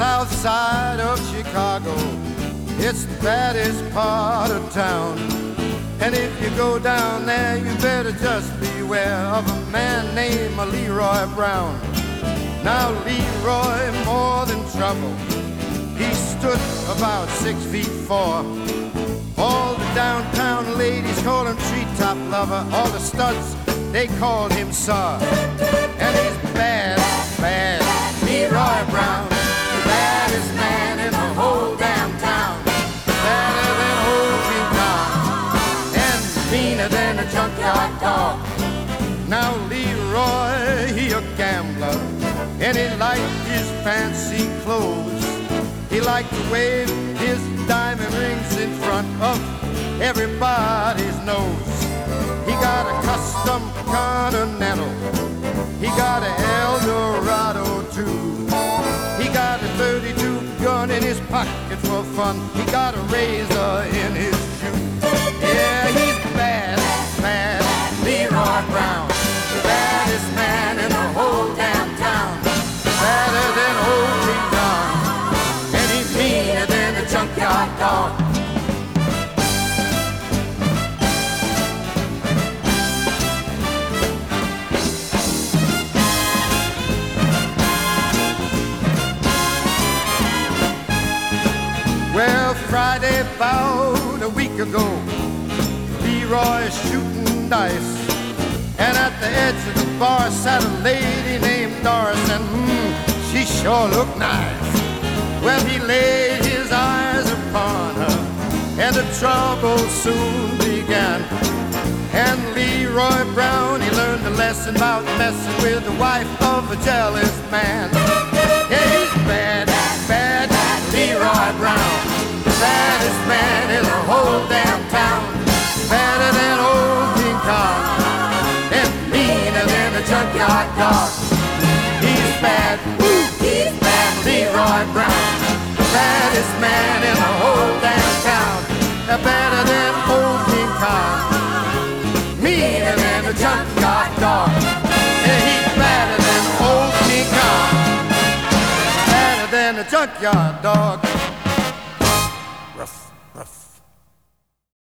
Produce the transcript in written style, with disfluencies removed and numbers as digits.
south side of Chicago. It's the baddest part of town. And if you go down there, you better just beware of a man named Leroy Brown. Now Leroy, more than trouble, he stood about 6'4". All the downtown ladies call him treetop lover. All the studs, they called him Sir. And he's bad, bad, Leroy Brown, the baddest man in the whole damn town. Badder than old King Kong, and meaner than a junkyard dog. Now Leroy, he a gambler, and he liked his fancy clothes. He liked to wave his diamond rings in front of everybody's nose. He got a custom Continental, he got an Eldorado too. He got a 32 gun in his pocket for fun. He got a razor in his shoe. Yeah, he's bad, bad, Leroy Brown, the baddest man in the whole damn town. Badder than old King Kong, and he's meaner than a junkyard dog. Well, Friday about a week ago, Leroy's shooting dice, and at the edge of the bar sat a lady named Doris, and she sure looked nice. Well, he laid his eyes upon her, and the trouble soon began. And Leroy Brown, he learned a lesson about messing with the wife of a jealous man. Yeah, he's bad, bad, Leroy Brown, the baddest man in the whole damn town. Badder than old King Kong, and meaner than a junkyard dog. He's bad, he's bad, Leroy Brown, the baddest man in the whole damn town. Better than old King Kong, meaner than a junkyard dog. And he's badder than old King Kong, badder than a junkyard dog.